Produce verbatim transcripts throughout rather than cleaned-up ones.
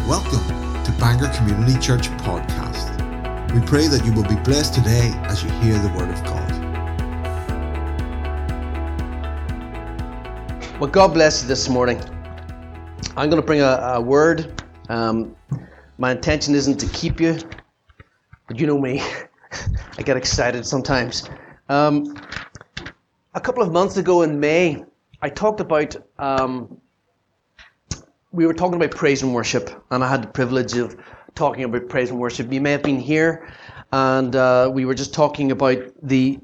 Welcome to Bangor Community Church Podcast. We pray that you will be blessed today as you hear the Word of God. Well, God bless you this morning. I'm going to bring a, a word. Um, my intention isn't to keep you, but you know me. I get excited sometimes. Um, a couple of months ago in May, I talked about, um, we were talking about praise and worship, and I had the privilege of talking about praise and worship. You may have been here, and uh, we were just talking about the,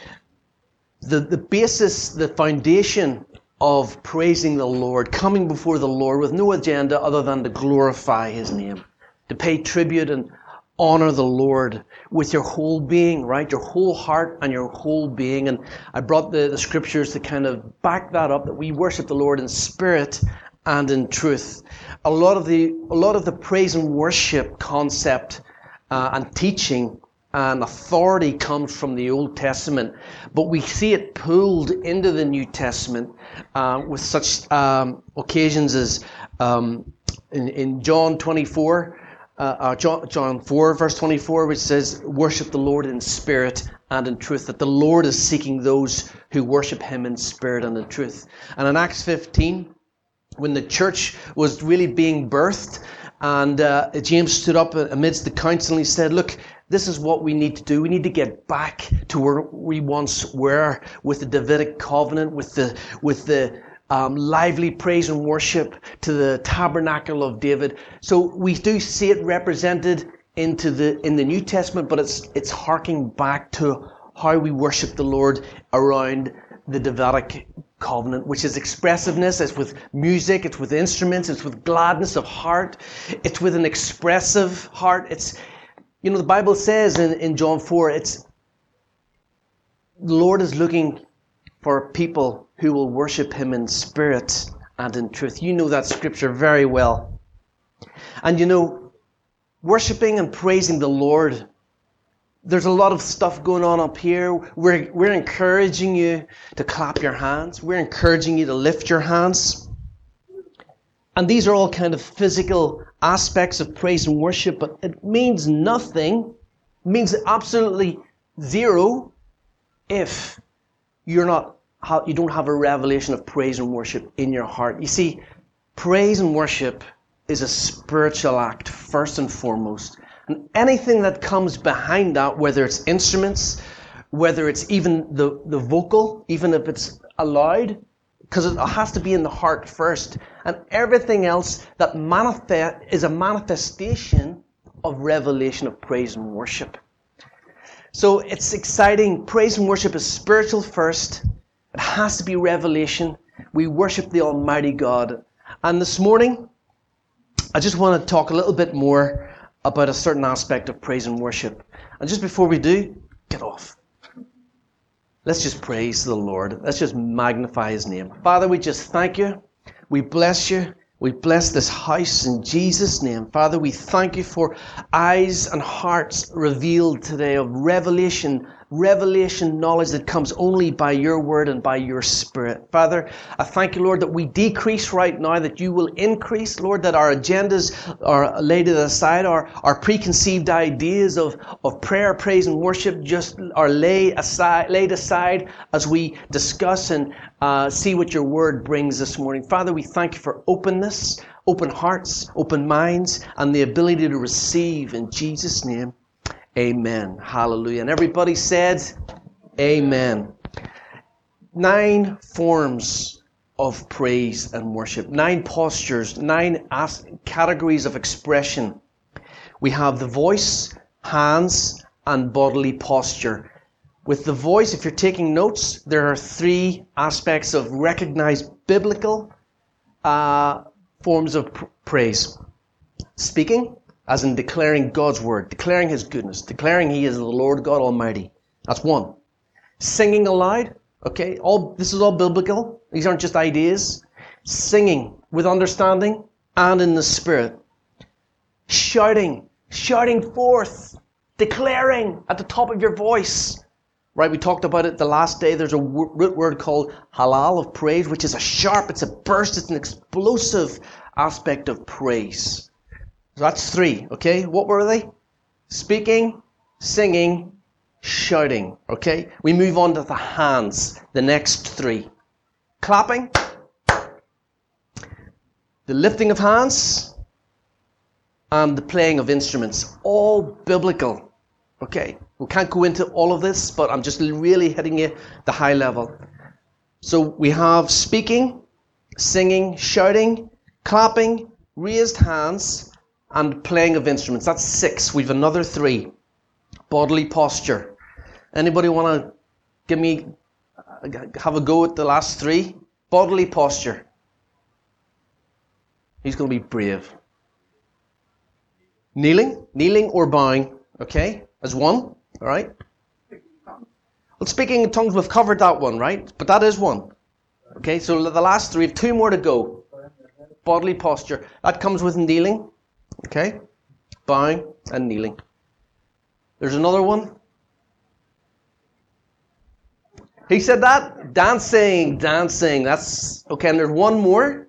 the the basis, the foundation of praising the Lord, coming before the Lord with no agenda other than to glorify His name, to pay tribute and honor the Lord with your whole being, right? Your whole heart and your whole being. And I brought the, the scriptures to kind of back that up, that we worship the Lord in spirit and in truth. A lot of the a lot of the praise and worship concept uh, and teaching and authority comes from the Old Testament, but we see it pulled into the New Testament uh, with such um, occasions as um, in, in John twenty-four, uh, uh, John, John four, verse twenty-four, which says, "Worship the Lord in spirit and in truth," that the Lord is seeking those who worship Him in spirit and in truth. And in Acts fifteen, when the church was really being birthed, and uh, James stood up amidst the council and he said, "Look, this is what we need to do. We need to get back to where we once were with the Davidic covenant, with the with the um, lively praise and worship to the tabernacle of David." So we do see it represented into the in the New Testament, but it's it's harking back to how we worship the Lord around the Davidic covenant, which is expressiveness. It's with music, it's with instruments, it's with gladness of heart, it's with an expressive heart. It's, you know, the Bible says in, in John four, it's the Lord is looking for people who will worship Him in spirit and in truth. You know that scripture very well. And you know, worshiping and praising the Lord, there's a lot of stuff going on up here. We're, we're encouraging you to clap your hands. We're encouraging you to lift your hands. And these are all kind of physical aspects of praise and worship, but it means nothing, it means absolutely zero if you're not, you don't have a revelation of praise and worship in your heart. You see, praise and worship is a spiritual act first and foremost. And anything that comes behind that, whether it's instruments, whether it's even the, the vocal, even if it's aloud, because it has to be in the heart first. And everything else that manifest is a manifestation of revelation of praise and worship. So it's exciting. Praise and worship is spiritual first. It has to be revelation. We worship the Almighty God. And this morning, I just want to talk a little bit more about a certain aspect of praise and worship. And just before we do, get off. Let's just praise the Lord. Let's just magnify His name. Father, we just thank You. We bless You. We bless this house in Jesus' name. Father, we thank You for eyes and hearts revealed today of revelation, revelation knowledge that comes only by Your word and by Your Spirit. Father, I thank You, Lord, that we decrease right now, that You will increase, Lord, that our agendas are laid aside, our, our preconceived ideas of, of prayer, praise, and worship just are laid aside, laid aside as we discuss and uh, see what Your word brings this morning. Father, we thank You for openness, open hearts, open minds, and the ability to receive in Jesus' name. Amen. Hallelujah. And everybody said, amen. Nine forms of praise and worship. Nine postures. Nine as- categories of expression. We have the voice, hands, and bodily posture. With the voice, if you're taking notes, there are three aspects of recognized biblical uh, forms of pr- praise. Speaking, as in declaring God's word, declaring His goodness, declaring He is the Lord God Almighty. That's one. Singing aloud, okay, all this is all biblical. These aren't just ideas. Singing with understanding and in the Spirit. Shouting, shouting forth, declaring at the top of your voice. Right, we talked about it the last day. There's a root word called halal of praise, which is a sharp, it's a burst, it's an explosive aspect of praise. So that's three, okay? What were they? Speaking, singing, shouting, okay? We move on to the hands, the next three. Clapping, the lifting of hands, and the playing of instruments. All biblical, okay? We can't go into all of this, but I'm just really hitting you the high level. So we have speaking, singing, shouting, clapping, raised hands, and playing of instruments. That's six. We've another three. Bodily posture. Anybody want to give me, have a go at the last three? Bodily posture. Who's going to be brave? Kneeling, kneeling or bowing, okay, as one, all right? Well, speaking in tongues, we've covered that one, right? But that is one. Okay, so the last three, have two more to go. Bodily posture. That comes with kneeling, okay? Bowing and kneeling. There's another one. He said that? Dancing, dancing. That's, okay, and there's one more.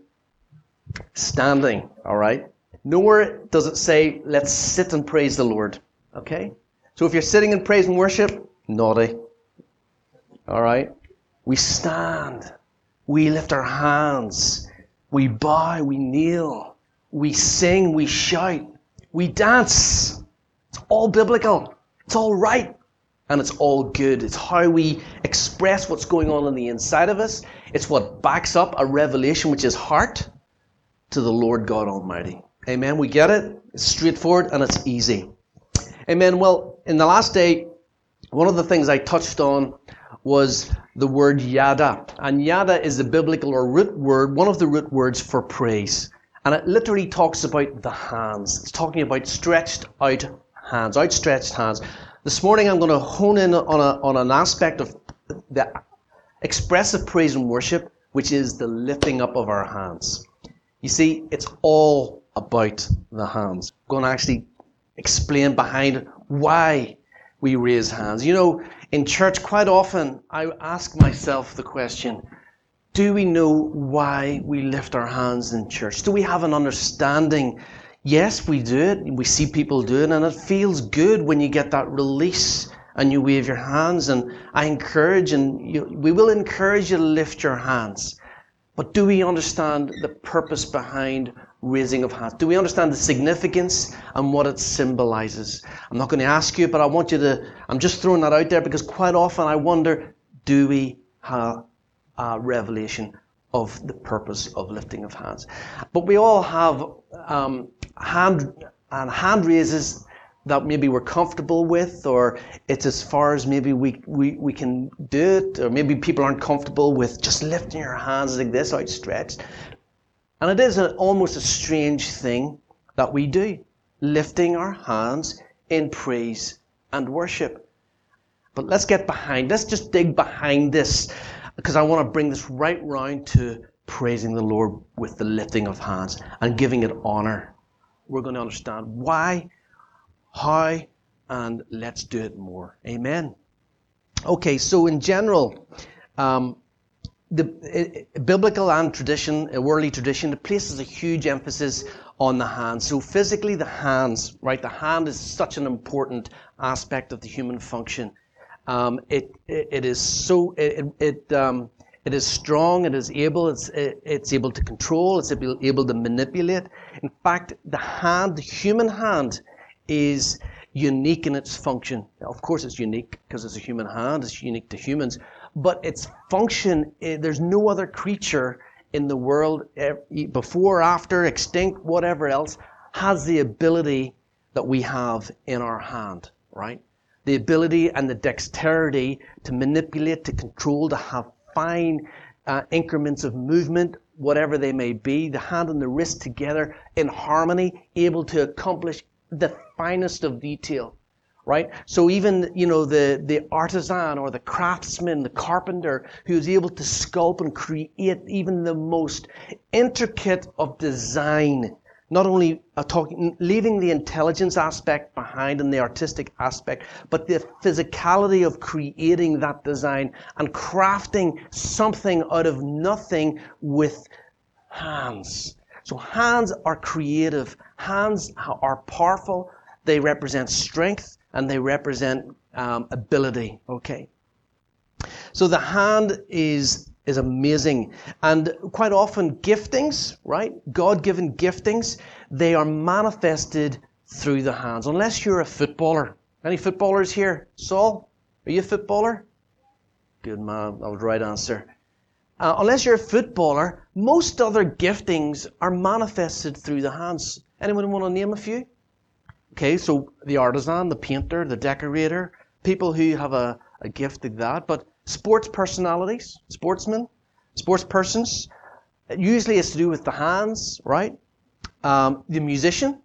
Standing, all right? Nowhere does it say, let's sit and praise the Lord, okay? So if you're sitting in praise and worship, naughty. All right? We stand. We lift our hands. We bow. We kneel. We sing. We shout. We dance. It's all biblical. It's all right. And it's all good. It's how we express what's going on on the inside of us. It's what backs up a revelation, which is heart, to the Lord God Almighty. Amen. We get it. It's straightforward and it's easy. Amen. Well, in the last day, one of the things I touched on was the word yada. And yada is the biblical or root word, one of the root words for praise. And it literally talks about the hands. It's talking about stretched out hands, outstretched hands. This morning I'm going to hone in on, a, on an aspect of the expressive praise and worship, which is the lifting up of our hands. You see, it's all about the hands. I'm going to actually explain behind why we raise hands. You know, in church quite often I ask myself the question, do we know why we lift our hands in church? Do we have an understanding? Yes, we do it. We see people do it, and it feels good when you get that release and you wave your hands. And I encourage, and you, we will encourage you to lift your hands. But do we understand the purpose behind raising of hands? Do we understand the significance and what it symbolizes? I'm not going to ask you, but I want you to, I'm just throwing that out there because quite often I wonder, do we have a revelation of the purpose of lifting of hands? But we all have um, hand and hand raises that maybe we're comfortable with, or it's as far as maybe we, we, we can do it, or maybe people aren't comfortable with just lifting your hands like this outstretched. And it is a, almost a strange thing that we do, lifting our hands in praise and worship. But let's get behind, let's just dig behind this, because I want to bring this right round to praising the Lord with the lifting of hands and giving it honor. We're going to understand why, how, and let's do it more. Amen. Okay, so in general, um, the uh, biblical and tradition, uh, worldly tradition, it places a huge emphasis on the hands. So physically, the hands, right? The hand is such an important aspect of the human function. Um, it, it it is so it it um, it is strong. It is able. It's it, it's able to control. It's able, able to manipulate. In fact, the hand, the human hand, is unique in its function. Now, of course, it's unique because it's a human hand. It's unique to humans. But its function, there's no other creature in the world, before, after, extinct, whatever else, has the ability that we have in our hand, right? The ability and the dexterity to manipulate, to control, to have fine uh, increments of movement, whatever they may be, the hand and the wrist together in harmony, able to accomplish the finest of detail, right? So even, you know, the, the artisan or the craftsman, the carpenter, who is able to sculpt and create even the most intricate of design, not only uh, talking, leaving the intelligence aspect behind and the artistic aspect, but the physicality of creating that design and crafting something out of nothing with hands. So hands are creative. Hands are powerful. They represent strength and they represent um, ability. Okay. So the hand is is amazing. And quite often giftings, right? God-given giftings, they are manifested through the hands. Unless you're a footballer. Any footballers here? Saul, are you a footballer? Good man, that was the right answer. Uh, unless you're a footballer, most other giftings are manifested through the hands. Anyone want to name a few? Okay, so the artisan, the painter, the decorator, people who have a, a gift like that. But sports personalities, sportsmen, sports persons, usually it's to do with the hands, right? Um, the musician.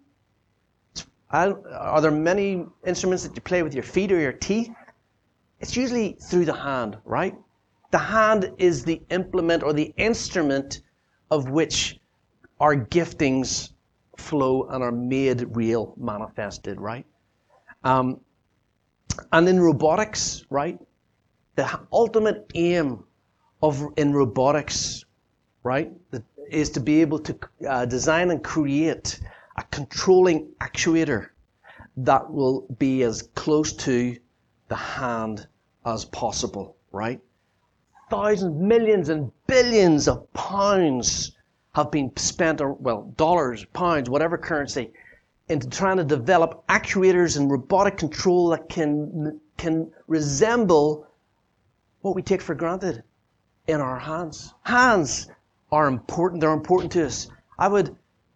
I, are there many instruments that you play with your feet or your teeth? It's usually through the hand, right? The hand is the implement or the instrument of which our giftings flow and are made real, manifested, right? Um, and in robotics, right? The ultimate aim of in robotics, right, is to be able to uh, design and create a controlling actuator that will be as close to the hand as possible, right? Thousands, millions, and billions of pounds have been spent, or well, dollars, pounds, whatever currency, into trying to develop actuators and robotic control that can can resemble what we take for granted in our hands. Hands are important. They're important to us. I would,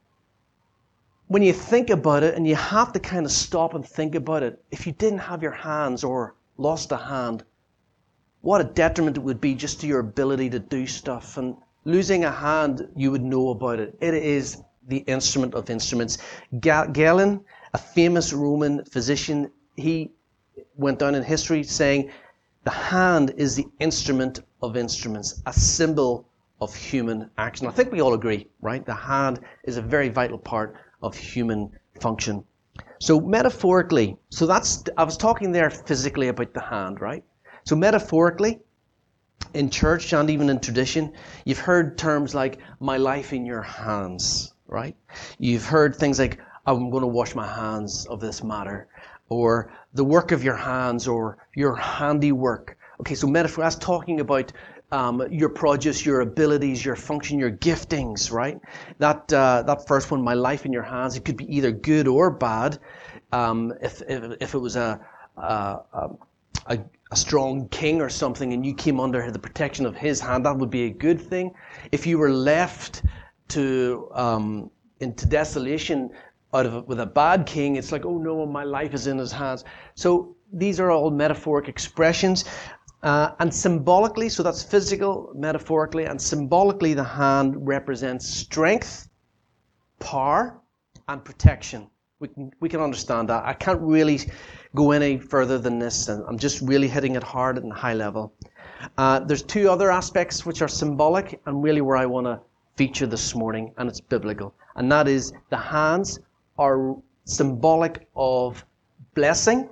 when you think about it, and you have to kind of stop and think about it, if you didn't have your hands or lost a hand, what a detriment it would be just to your ability to do stuff. And losing a hand, you would know about it. It is the instrument of instruments. Galen, a famous Roman physician, he went down in history saying, the hand is the instrument of instruments, a symbol of human action. I think we all agree, right? The hand is a very vital part of human function. So metaphorically, so that's, I was talking there physically about the hand, right? So metaphorically, in church and even in tradition, you've heard terms like, my life in your hands, right? You've heard things like, I'm going to wash my hands of this matter, or the work of your hands, or your handiwork. Okay, so metaphor, that's talking about um, your produce, your abilities, your function, your giftings, right? That uh, that first one, my life in your hands, it could be either good or bad. Um, if, if if it was a a, a a strong king or something, and you came under the protection of his hand, that would be a good thing. If you were left to um, into desolation out of it with a bad king, it's like, oh no, my life is in his hands. So these are all metaphoric expressions. Uh, and symbolically, so that's physical, metaphorically, and symbolically the hand represents strength, power, and protection. We can, we can understand that. I can't really go any further than this, and I'm just really hitting it hard at a high level. Uh, there's two other aspects which are symbolic, and really where I want to feature this morning, and it's biblical. And that is, the hands are symbolic of blessing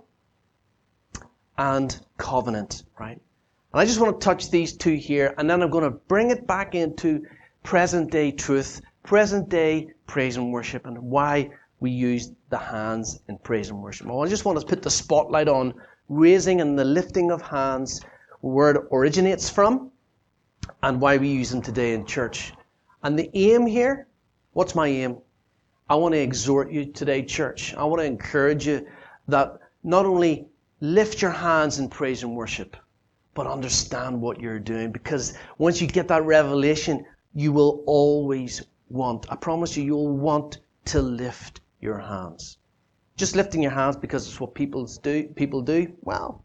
and covenant, right? And I just want to touch these two here, and then I'm going to bring it back into present-day truth, present-day praise and worship, and why we use the hands in praise and worship. Well, I just want to put the spotlight on raising and the lifting of hands, where it originates from, and why we use them today in church. And the aim here, what's my aim? I want to exhort you today, church. I want to encourage you that not only lift your hands in praise and worship, but understand what you're doing. Because once you get that revelation, you will always want, I promise you, you'll want to lift your hands. Just lifting your hands because it's what people do, people do, well,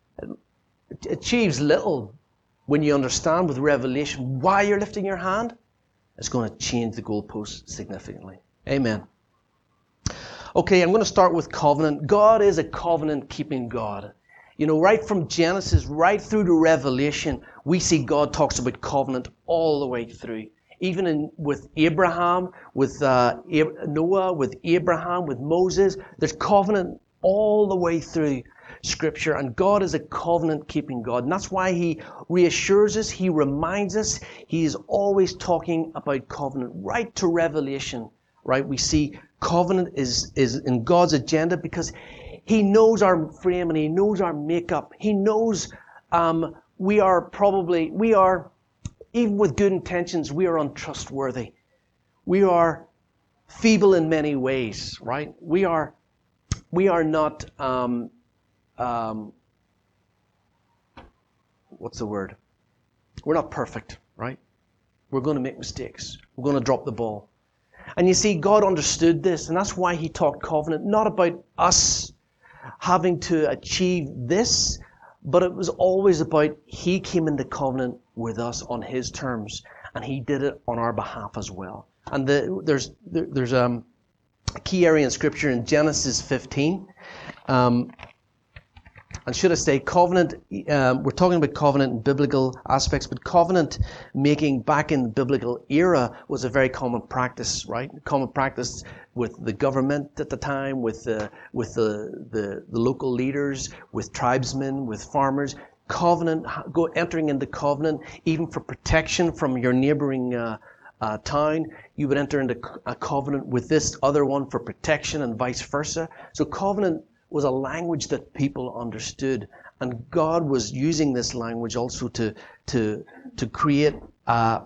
it achieves little. When you understand with revelation why you're lifting your hand, it's going to change the goalposts significantly. Amen. Okay, I'm going to start with covenant. God is a covenant-keeping God. You know, right from Genesis, right through to Revelation, we see God talks about covenant all the way through. Even in, with Abraham, with uh, Noah, with Abraham, with Moses, there's covenant all the way through. Scripture. And God is a covenant-keeping God. And that's why He reassures us, He reminds us. He is always talking about covenant right to Revelation. Right? We see covenant is, is in God's agenda because He knows our frame and He knows our makeup. He knows um, we are probably, we are, even with good intentions, we are untrustworthy. We are feeble in many ways, right? We are, we are not, um, um, what's the word? We're not perfect, right? We're going to make mistakes. We're going to drop the ball. And you see, God understood this, and that's why He taught covenant, not about us having to achieve this, but it was always about He came into covenant with us on His terms, and He did it on our behalf as well. And the, there's there, there's um, a key area in Scripture in Genesis fifteen. Um, and should I say covenant, um, we're talking about covenant in biblical aspects, but covenant making back in the biblical era was a very common practice, right? Common practice with the government at the time, with the, with the, the, the local leaders, with tribesmen, with farmers. Covenant, go entering into covenant, even for protection from your neighboring uh, uh, town. You would enter into a covenant with this other one for protection and vice versa. So covenant was a language that people understood, and God was using this language also to to to create a,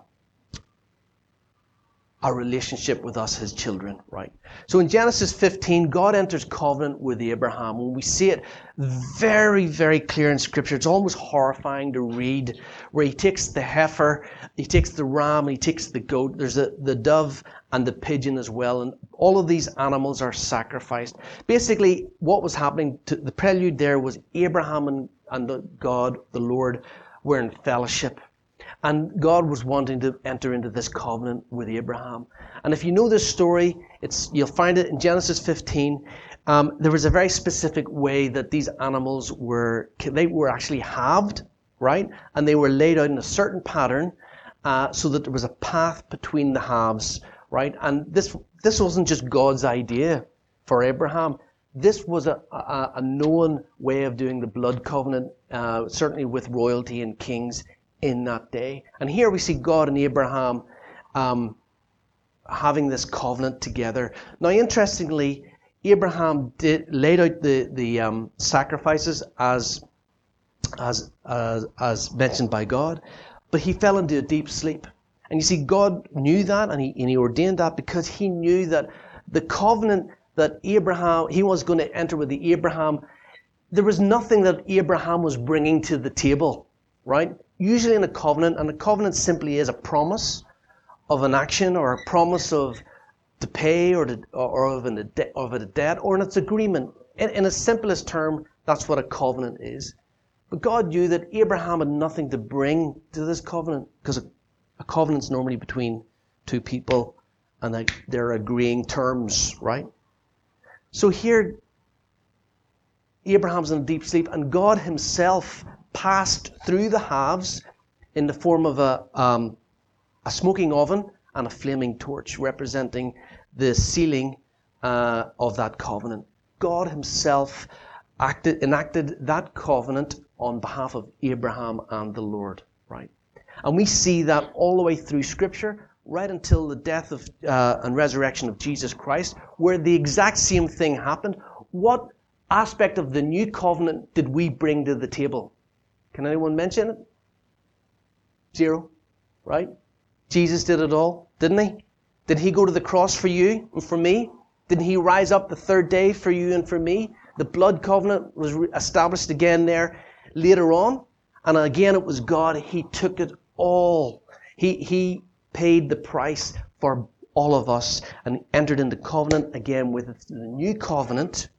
a relationship with us, His children, right? So in Genesis fifteen, God enters covenant with Abraham. When we see it very, very clear in Scripture, it's almost horrifying to read, where He takes the heifer, He takes the ram, and He takes the goat. There's a, the dove and the pigeon as well, and all of these animals are sacrificed. Basically, what was happening, to, the prelude there was Abraham and, and the God, the Lord, were in fellowship. And God was wanting to enter into this covenant with Abraham. And if you know this story, it's you'll find it in Genesis fifteen. Um, there was a very specific way that these animals were, they were actually halved, right? And they were laid out in a certain pattern uh, so that there was a path between the halves, right? And this this wasn't just God's idea for Abraham. This was a, a, a known way of doing the blood covenant, uh, certainly with royalty and kings in that day. And here we see God and Abraham um, having this covenant together. Now, interestingly, Abraham did laid out the the um, sacrifices as as as as mentioned by God, but he fell into a deep sleep. And you see, God knew that, and he and he ordained that because He knew that the covenant that Abraham he was going to enter with the Abraham, there was nothing that Abraham was bringing to the table, right? Usually in a covenant, and a covenant simply is a promise of an action or a promise of to pay or to, or of a debt, of a debt, or in its agreement. In, in its simplest term, that's what a covenant is. But God knew that Abraham had nothing to bring to this covenant, because a, a covenant's normally between two people, and they, they're agreeing terms, right? So here, Abraham's in a deep sleep, and God Himself passed through the halves in the form of a um, a smoking oven and a flaming torch, representing the sealing uh, of that covenant. God Himself acted, enacted that covenant on behalf of Abraham and the Lord, right? And we see that all the way through Scripture, right until the death of uh, and resurrection of Jesus Christ, where the exact same thing happened. What aspect of the new covenant did we bring to the table? Can anyone mention it? Zero, right? Jesus did it all, didn't He? Did He go to the cross for you and for me? Didn't He rise up the third day for you and for me? The blood covenant was established again there later on. And again, it was God. He took it all. He, he paid the price for all of us and entered into covenant again with the new covenant.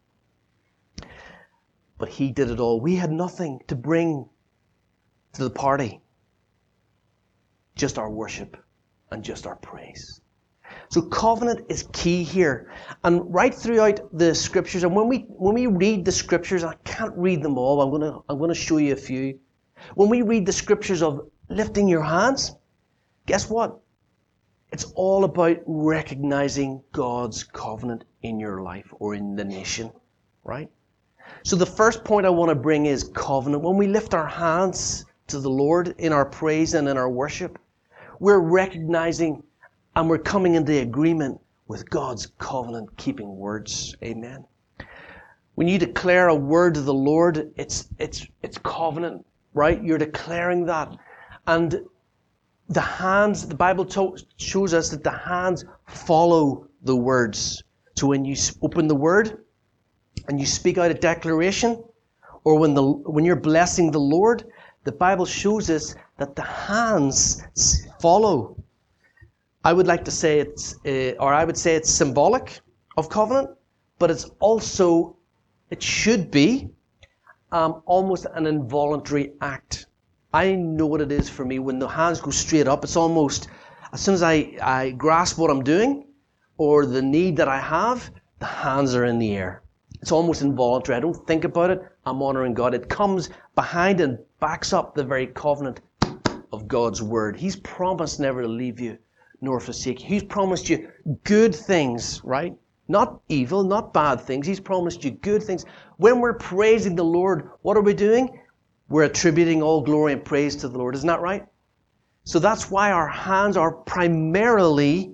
But He did it all. We had nothing to bring to the party. Just our worship and just our praise. So covenant is key here. And right throughout the Scriptures, and when we when we read the Scriptures, I can't read them all, I'm gonna I'm gonna show you a few. When we read the Scriptures of lifting your hands, guess what? It's all about recognizing God's covenant in your life or in the nation, right? So the first point I want to bring is covenant. When we lift our hands to the Lord in our praise and in our worship, we're recognizing and we're coming into agreement with God's covenant-keeping words. Amen. When you declare a word to the Lord, it's it's it's covenant, right? You're declaring that. And the hands, the Bible to- shows us that the hands follow the words. So when you open the word and you speak out a declaration, or when the when you're blessing the Lord, the Bible shows us that the hands follow. I would like to say it's, uh, or I would say it's symbolic of covenant, but it's also, it should be um, almost an involuntary act. I know what it is for me when the hands go straight up. It's almost, as soon as I, I grasp what I'm doing or the need that I have, the hands are in the air. It's almost involuntary. I don't think about it. I'm honoring God. It comes behind and backs up the very covenant of God's word. He's promised never to leave you nor forsake you. He's promised you good things, right? Not evil, not bad things. He's promised you good things. When we're praising the Lord, what are we doing? We're attributing all glory and praise to the Lord. Isn't that right? So that's why our hands are primarily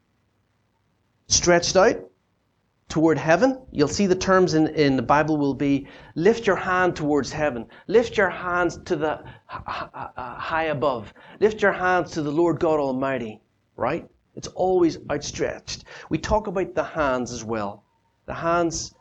stretched out toward heaven. You'll see the terms in, in the Bible will be, lift your hand towards heaven. Lift your hands to the high above. Lift your hands to the Lord God Almighty. Right? It's always outstretched. We talk about the hands as well. The hands,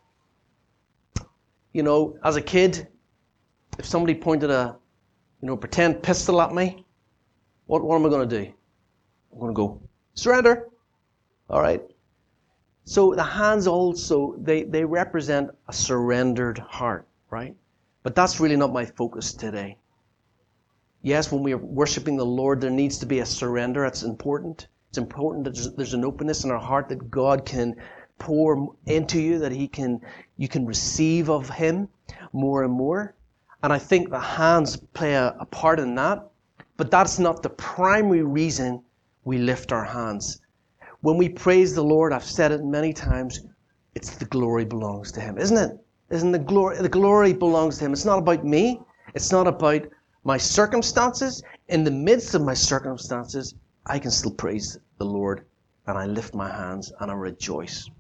you know, as a kid, if somebody pointed a, you know, pretend pistol at me, what, what am I going to do? I'm going to go, surrender. All right? So the hands also, they, they represent a surrendered heart, right? But that's really not my focus today. Yes, when we are worshiping the Lord, there needs to be a surrender. It's important. It's important that there's, there's an openness in our heart that God can pour into you, that He can, you can receive of Him more and more. And I think the hands play a, a part in that. But that's not the primary reason we lift our hands. When we praise the Lord, I've said it many times, it's the glory belongs to Him, isn't it? Isn't the glory? The glory belongs to Him. It's not about me. It's not about my circumstances. In the midst of my circumstances, I can still praise the Lord, and I lift my hands and I rejoice.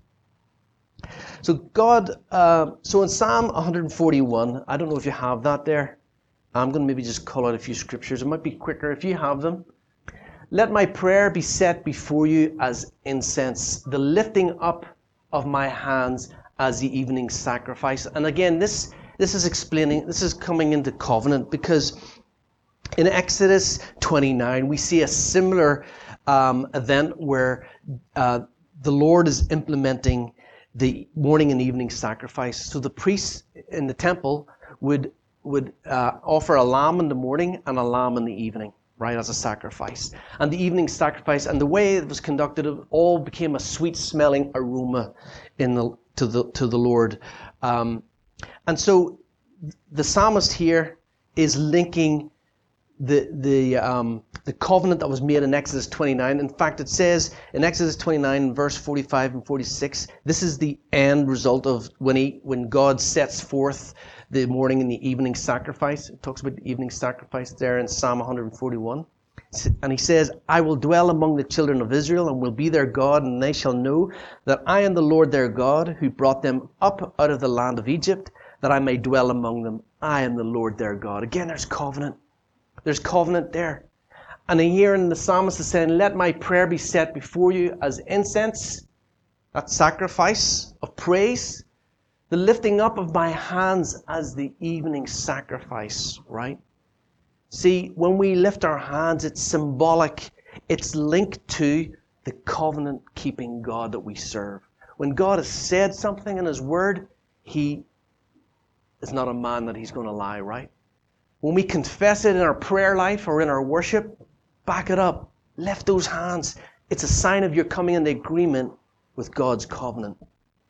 So God, uh, so in Psalm one forty-one, I don't know if you have that there. I'm going to maybe just call out a few scriptures. It might be quicker if you have them. Let my prayer be set before you as incense, the lifting up of my hands as the evening sacrifice. And again, this this is explaining, this is coming into covenant, because in Exodus twenty-nine, we see a similar um, event where uh, the Lord is implementing the morning and evening sacrifice. So the priests in the temple would would uh, offer a lamb in the morning and a lamb in the evening, right, as a sacrifice. And the evening sacrifice, and the way it was conducted, it all became a sweet-smelling aroma in the to the to the Lord. Um, and so the psalmist here is linking the the um, the covenant that was made in Exodus twenty-nine. In fact, it says in Exodus twenty-nine, verse forty-five and forty-six, this is the end result of when he when God sets forth the morning and the evening sacrifice. It talks about the evening sacrifice there in Psalm one forty-one. And he says, I will dwell among the children of Israel and will be their God, and they shall know that I am the Lord their God, who brought them up out of the land of Egypt, that I may dwell among them. I am the Lord their God. Again, there's covenant. There's covenant there. And here in the psalmist is saying, let my prayer be set before you as incense, that sacrifice of praise, the lifting up of my hands as the evening sacrifice, right? See, when we lift our hands, it's symbolic. It's linked to the covenant-keeping God that we serve. When God has said something in His Word, He is not a man that He's going to lie, right? When we confess it in our prayer life or in our worship, back it up. Lift those hands. It's a sign of your coming into agreement with God's covenant.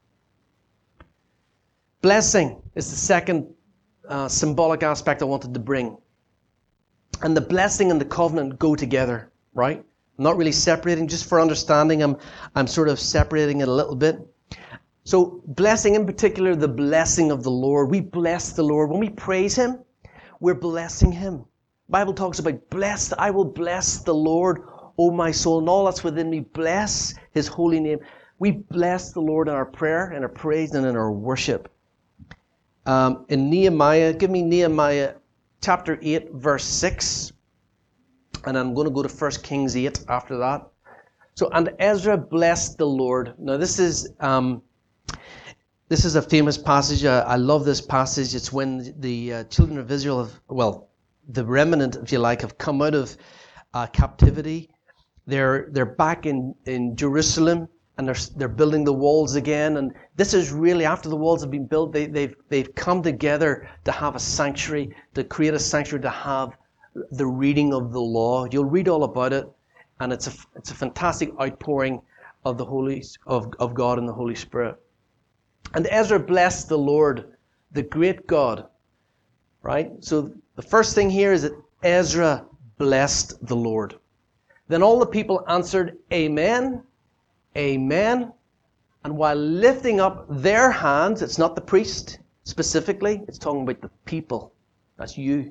Blessing is the second uh, symbolic aspect I wanted to bring. And the blessing and the covenant go together, right? I'm not really separating, just for understanding, I'm, I'm sort of separating it a little bit. So blessing in particular, the blessing of the Lord. We bless the Lord. When we praise Him, we're blessing Him. The Bible talks about blessed. I will bless the Lord, O my soul, and all that's within me. Bless His holy name. We bless the Lord in our prayer, in our praise, and in our worship. Um, in Nehemiah, give me Nehemiah chapter eight, verse six. And I'm going to go to First Kings eight after that. So, and Ezra blessed the Lord. Now, this is um, this is a famous passage. I, I love this passage. It's when the uh, children of Israel have, well, the remnant, if you like, have come out of uh, captivity. They're they're back in, in Jerusalem, and they're they're building the walls again. And this is really after the walls have been built. They they've they've come together to have a sanctuary, to create a sanctuary, to have the reading of the law. You'll read all about it, and it's a it's a fantastic outpouring of the Holy of of God and the Holy Spirit. And Ezra blessed the Lord, the great God. Right? So the first thing here is that Ezra blessed the Lord. Then all the people answered, Amen, Amen. And while lifting up their hands, it's not the priest specifically, it's talking about the people. That's you.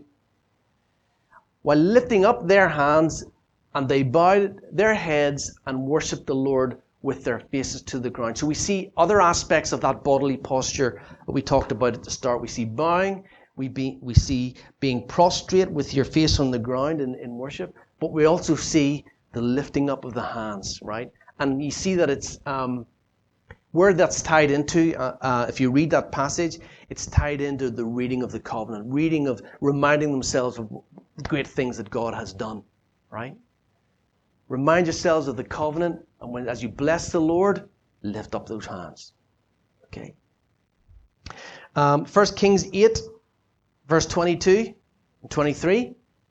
While lifting up their hands, and they bowed their heads and worshipped the Lord with their faces to the ground. So we see other aspects of that bodily posture that we talked about at the start. We see bowing, we, be, we see being prostrate with your face on the ground in, in worship, but we also see the lifting up of the hands, right? And you see that it's, um, where that's tied into, uh, uh, if you read that passage, it's tied into the reading of the covenant, reading of, reminding themselves of great things that God has done, right? Remind yourselves of the covenant, and when, as you bless the Lord, lift up those hands. Okay. Um, First Kings eight, verse twenty-two and twenty-three.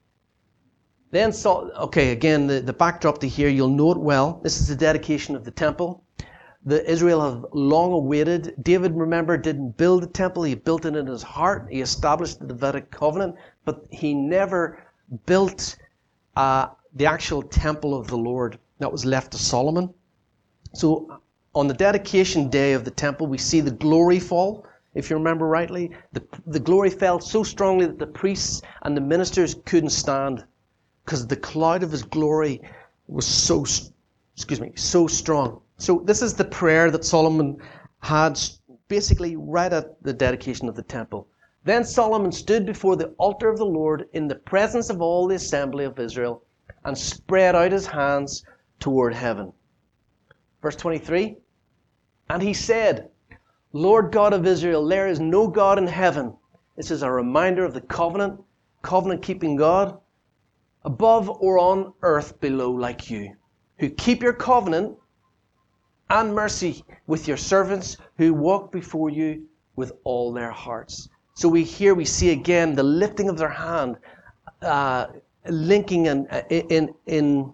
Then Saul, okay, again, the, the backdrop to here, you'll know it well. This is the dedication of the temple. The Israel have long awaited. David, remember, didn't build the temple. He built it in his heart. He established the Davidic covenant, but he never built uh, the actual temple of the Lord. That was left to Solomon. So on the dedication day of the temple, we see the glory fall. If you remember rightly, the, the glory fell so strongly that the priests and the ministers couldn't stand, because the cloud of His glory was so, excuse me, so strong. So this is the prayer that Solomon had basically right at the dedication of the temple. Then Solomon stood before the altar of the Lord in the presence of all the assembly of Israel and spread out his hands toward heaven. Verse twenty-three, and he said, Lord God of Israel, there is no God in heaven. This is a reminder of the covenant, covenant-keeping God, above or on earth below like you, who keep your covenant and mercy with your servants who walk before you with all their hearts. So we here we see again the lifting of their hand, uh, linking and in, in in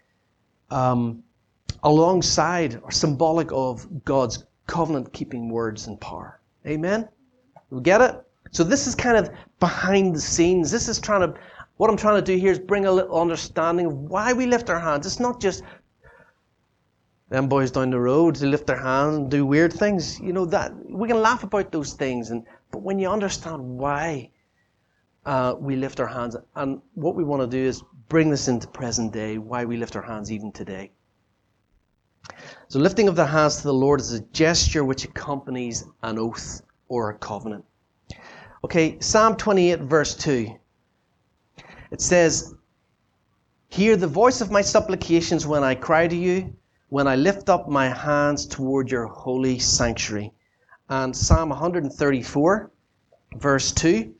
um, alongside or symbolic of God's covenant-keeping words and power. Amen. We get it? So this is kind of behind the scenes. This is trying to. What I'm trying to do here is bring a little understanding of why we lift our hands. It's not just them boys down the road who lift their hands and do weird things. You know, that we can laugh about those things, and but when you understand why uh, we lift our hands, and what we want to do is bring this into present day, why we lift our hands even today. So lifting of the hands to the Lord is a gesture which accompanies an oath or a covenant. Okay, Psalm twenty-eight verse two. It says, hear the voice of my supplications when I cry to you, when I lift up my hands toward your holy sanctuary. And Psalm one thirty-four, verse two.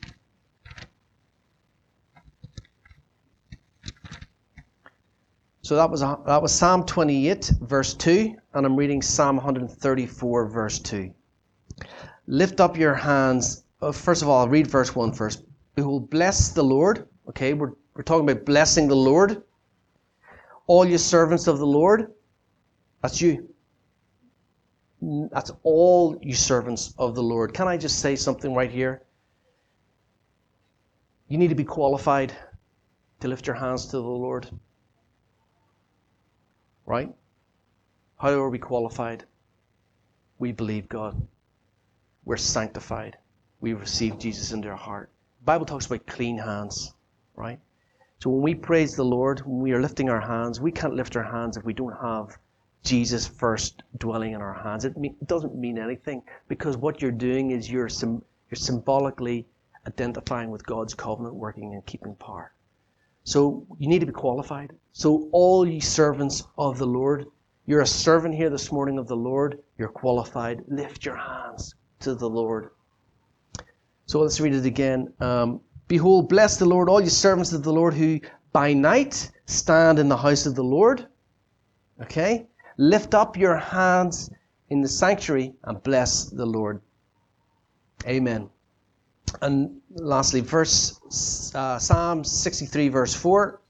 So that was that was Psalm twenty-eight, verse two, and I'm reading Psalm one thirty-four, verse two. Lift up your hands. Oh, first of all, I'll read verse one first. Behold, bless the Lord. Okay, we're, we're talking about blessing the Lord. All you servants of the Lord. That's you. That's all you servants of the Lord. Can I just say something right here? You need to be qualified to lift your hands to the Lord. Right? How are we qualified? we believe God. We're sanctified. We receive Jesus into our heart. The Bible talks about clean hands, right? So when we praise the Lord, when we are lifting our hands, we can't lift our hands if we don't have Jesus first dwelling in our hands. It, mean, it doesn't mean anything, because what you're doing is you're, sim, you're symbolically identifying with God's covenant working and keeping power. So you need to be qualified. So all ye servants of the Lord, you're a servant here this morning of the Lord, you're qualified. Lift your hands to the Lord. So let's read it again. Um, Behold, bless the Lord, all you servants of the Lord who by night stand in the house of the Lord. Okay? Lift up your hands in the sanctuary and bless the Lord. Amen. And lastly, verse uh, Psalm sixty-three, verse four.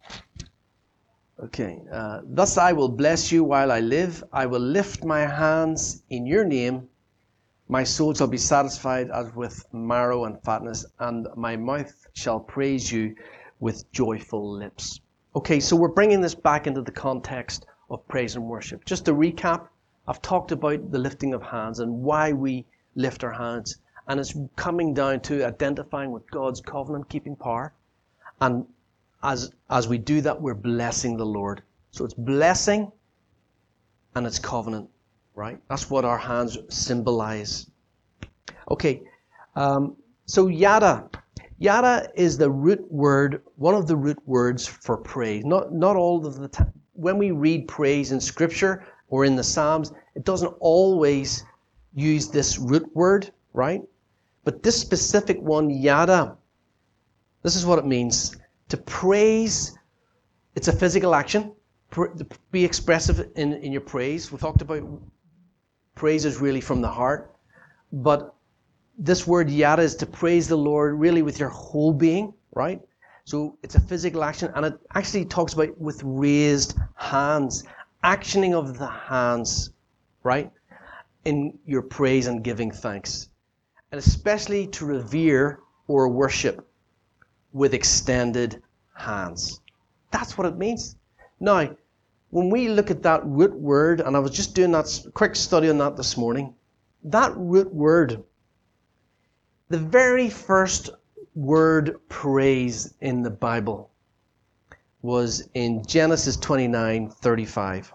Okay. Uh, Thus I will bless you while I live. I will lift my hands in your name. My soul shall be satisfied as with marrow and fatness, and my mouth shall praise you with joyful lips. Okay, so we're bringing this back into the context of praise and worship. Just to recap, I've talked about the lifting of hands and why we lift our hands. And it's coming down to identifying with God's covenant-keeping power. And as, as we do that, we're blessing the Lord. So it's blessing and it's covenant, right? That's what our hands symbolize. Okay, um, so yada. Yada is the root word, one of the root words for praise. Not, not all of the time. When we read praise in Scripture or in the Psalms, it doesn't always use this root word, right? But this specific one, yada, this is what it means. To praise, it's a physical action. Be expressive in, in your praise. We talked about praise is really from the heart. But this word yada is to praise the Lord really with your whole being, right? So it's a physical action, and it actually talks about with raised hands, actioning of the hands, right? In your praise and giving thanks. And especially to revere or worship with extended hands. That's what it means. Now, when we look at that root word, and I was just doing that quick study on that this morning, that root word, the very first word praise in the Bible was in Genesis twenty-nine thirty-five.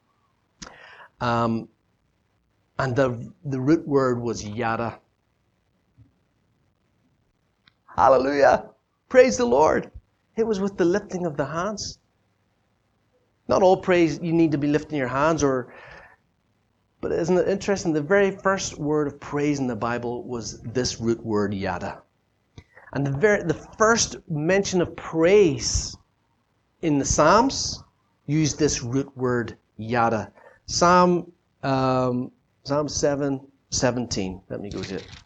Um, and the, the root word was yada. Hallelujah. Praise the Lord. It was with the lifting of the hands. Not all praise you need to be lifting your hands, or, but isn't it interesting? The very first word of praise in the Bible was this root word, yada. And the very, the first mention of praise in the Psalms used this root word, yada. Psalm, um, Psalm seven seventeen. Let me go to it.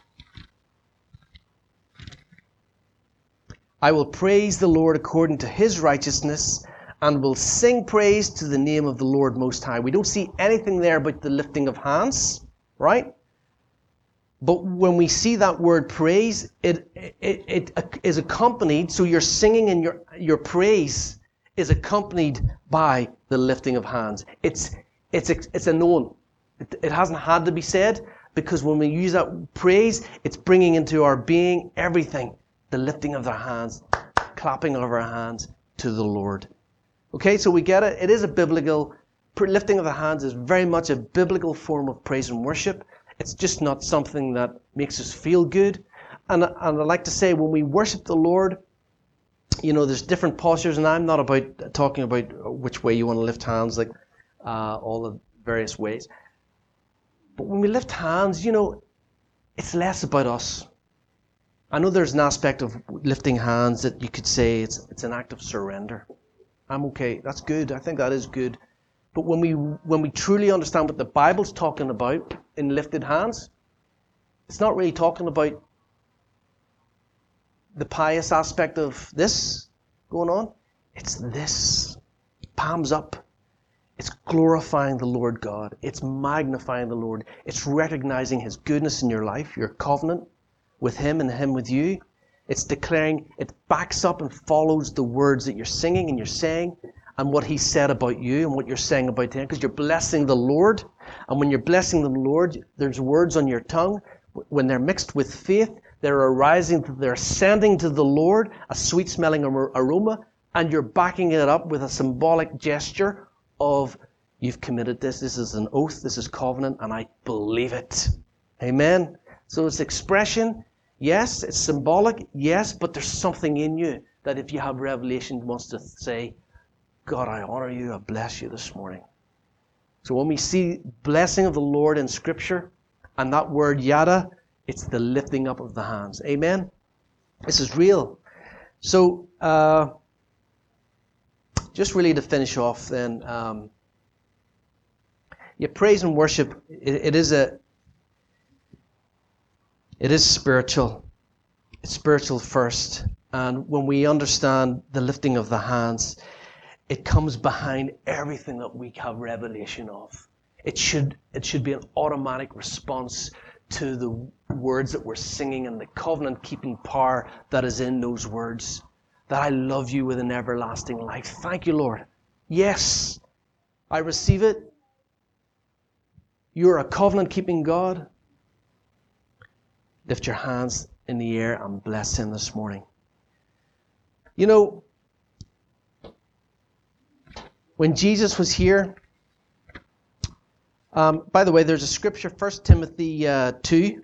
I will praise the Lord according to his righteousness, and will sing praise to the name of the Lord Most High. We don't see anything there about the lifting of hands, right? But when we see that word praise, it, it, it is accompanied, so your singing and your, your praise is accompanied by the lifting of hands. It's, it's, it's a known. It, it hasn't had to be said, because when we use that praise, it's bringing into our being everything. The lifting of their hands, clapping of our hands to the Lord. Okay, so we get it. It is a biblical, lifting of the hands is very much a biblical form of praise and worship. It's just not something that makes us feel good. And, and I like to say, when we worship the Lord, you know, there's different postures, and I'm not about talking about which way you want to lift hands, like uh, all the various ways. But when we lift hands, you know, it's less about us. I know there's an aspect of lifting hands that you could say it's it's an act of surrender. I'm okay. That's good. I think that is good. But when we when we truly understand what the Bible's talking about in lifted hands, it's not really talking about the pious aspect of this going on. It's this. Palms up. It's glorifying the Lord God. It's magnifying the Lord. It's recognizing his goodness in your life, your covenant with him and him with you. It's declaring, it backs up and follows the words that you're singing and you're saying, and what he said about you and what you're saying about him, because you're blessing the Lord. And when you're blessing the Lord, there's words on your tongue. When they're mixed with faith, they're arising, they're ascending to the Lord, a sweet-smelling aroma, and you're backing it up with a symbolic gesture of, you've committed this, this is an oath, this is covenant, and I believe it. Amen? So it's expression, yes, it's symbolic, yes, but there's something in you that if you have revelation wants to say, God, I honor you, I bless you this morning. So when we see blessing of the Lord in Scripture, and that word yada, it's the lifting up of the hands. Amen? This is real. So, uh, just really to finish off then, um, yeah, praise and worship, it, it is a, it is spiritual. It's spiritual first. And when we understand the lifting of the hands, it comes behind everything that we have revelation of. It should, it should be an automatic response to the words that we're singing and the covenant-keeping power that is in those words. That I love you with an everlasting life. Thank you, Lord. Yes, I receive it. You're a covenant-keeping God. Lift your hands in the air and bless him this morning. You know, when Jesus was here, um, by the way, there's a scripture, First Timothy uh, two.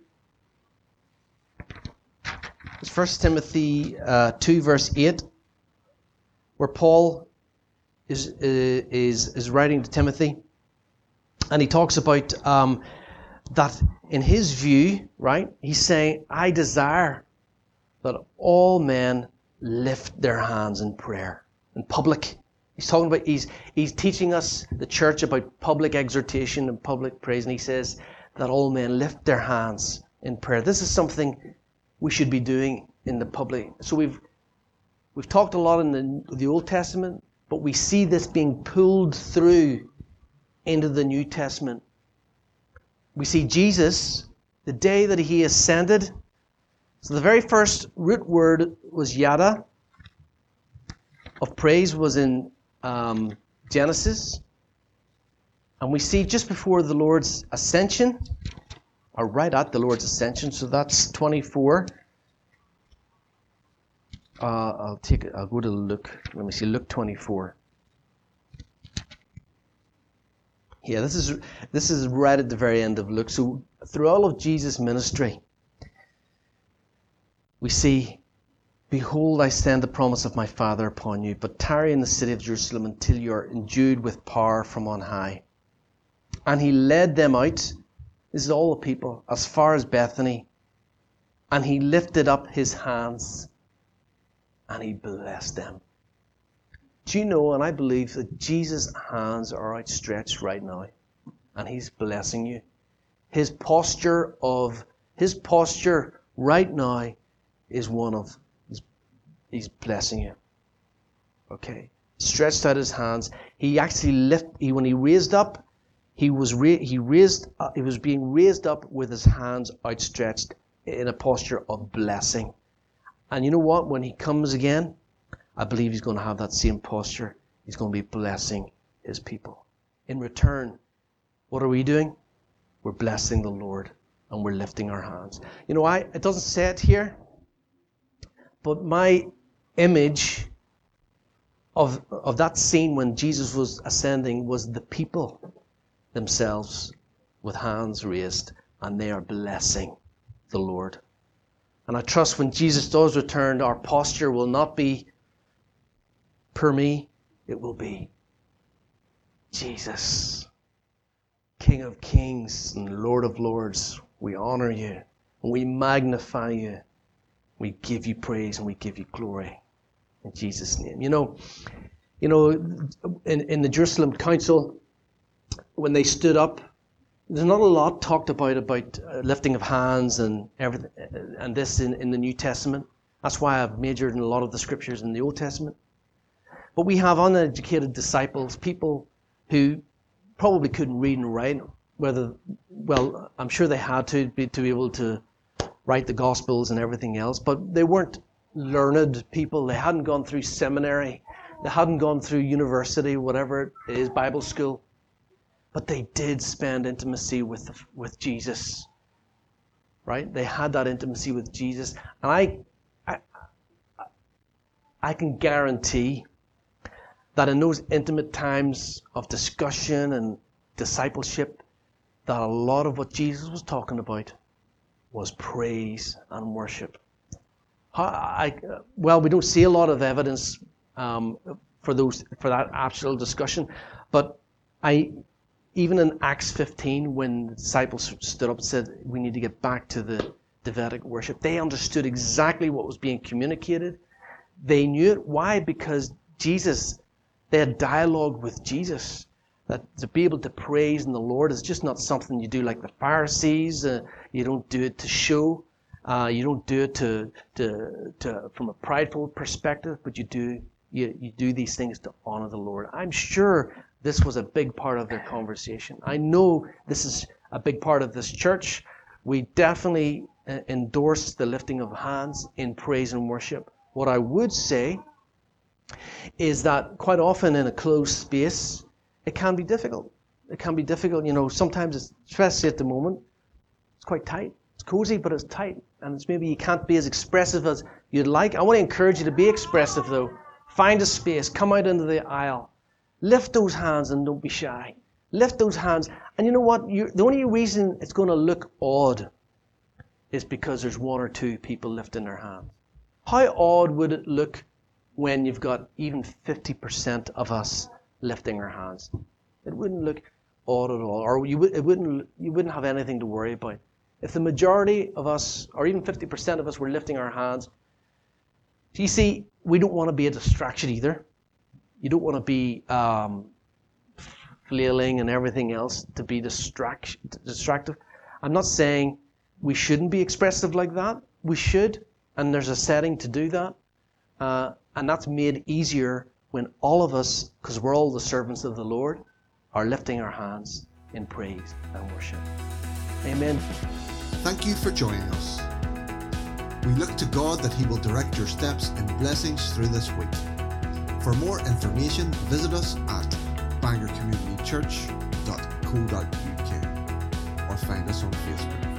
It's First Timothy uh, two, verse eight, where Paul is, uh, is, is writing to Timothy, and he talks about um, that in his view, right, he's saying, I desire that all men lift their hands in prayer, in public. He's talking about, he's, he's teaching us, the church, about public exhortation and public praise, and he says that all men lift their hands in prayer. This is something we should be doing in the public. So we've we've talked a lot in the, the Old Testament, but we see this being pulled through into the New Testament. We see Jesus, the day that he ascended. So the very first root word was yada, of praise, was in um, Genesis. And we see just before the Lord's ascension, or right at the Lord's ascension, so that's twenty-four. Uh, I'll take it. I'll go to Luke. Let me see, Luke twenty-four. Yeah, this is this is right at the very end of Luke. So through all of Jesus' ministry, we see, behold, I send the promise of my Father upon you, but tarry in the city of Jerusalem until you are endued with power from on high. And he led them out, this is all the people, as far as Bethany, and he lifted up his hands and he blessed them. Do you know, and I believe that Jesus' hands are outstretched right now, and he's blessing you. His posture of, his posture right now is one of, he's, he's blessing you. Okay? Stretched out his hands. He actually lift, he, when he raised up, he was, ra- he raised, uh, he was being raised up with his hands outstretched in a posture of blessing. And you know what? When he comes again, I believe he's going to have that same posture. He's going to be blessing his people. In return, what are we doing? We're blessing the Lord and we're lifting our hands. You know, I it doesn't say it here, but my image of of that scene when Jesus was ascending was the people themselves with hands raised, and they are blessing the Lord. And I trust when Jesus does return, our posture will not be per me, it will be Jesus, King of kings and Lord of lords. We honor you and we magnify you. We give you praise and we give you glory in Jesus' name. You know, you know, in, in the Jerusalem Council, when they stood up, there's not a lot talked about about uh, lifting of hands and everything, and this in, in the New Testament. That's why I've majored in a lot of the scriptures in the Old Testament. But we have uneducated disciples, people who probably couldn't read and write. Whether, well, I'm sure they had to be to be able to write the Gospels and everything else, but they weren't learned people. They hadn't gone through seminary. They hadn't gone through university, whatever it is, Bible school. But they did spend intimacy with, with Jesus. Right? They had that intimacy with Jesus. And I, I, I can guarantee that in those intimate times of discussion and discipleship, that a lot of what Jesus was talking about was praise and worship. I, well, we don't see a lot of evidence um, for those for that actual discussion, but I, even in Acts fifteen, when the disciples stood up and said, "We need to get back to the Davidic worship," they understood exactly what was being communicated. They knew it. Why? Because Jesus, they had dialogue with Jesus. That to be able to praise in the Lord is just not something you do like the Pharisees. Uh, you don't do it to show. Uh, you don't do it to, to, to, from a prideful perspective, but you do, you, you do these things to honor the Lord. I'm sure this was a big part of their conversation. I know this is a big part of this church. We definitely uh, endorse the lifting of hands in praise and worship. What I would say is that quite often in a closed space, it can be difficult. It can be difficult, you know, sometimes, it's, especially at the moment, it's quite tight. It's cozy, but it's tight. And it's maybe you can't be as expressive as you'd like. I want to encourage you to be expressive, though. Find a space. Come out into the aisle. Lift those hands and don't be shy. Lift those hands. And you know what? You're, the only reason it's going to look odd is because there's one or two people lifting their hands. How odd would it look when you've got even fifty percent of us lifting our hands? It wouldn't look odd at all. Or you, it wouldn't, you wouldn't have anything to worry about. If the majority of us, or even fifty percent of us, were lifting our hands, you see, we don't want to be a distraction either. You don't want to be um, flailing and everything else to be distract, distractive. I'm not saying we shouldn't be expressive like that. We should, and there's a setting to do that. Uh, and that's made easier when all of us, because we're all the servants of the Lord, are lifting our hands in praise and worship. Amen. Thank you for joining us. We look to God that He will direct your steps in blessings through this week. For more information, visit us at bangor community church dot co dot uk or find us on Facebook.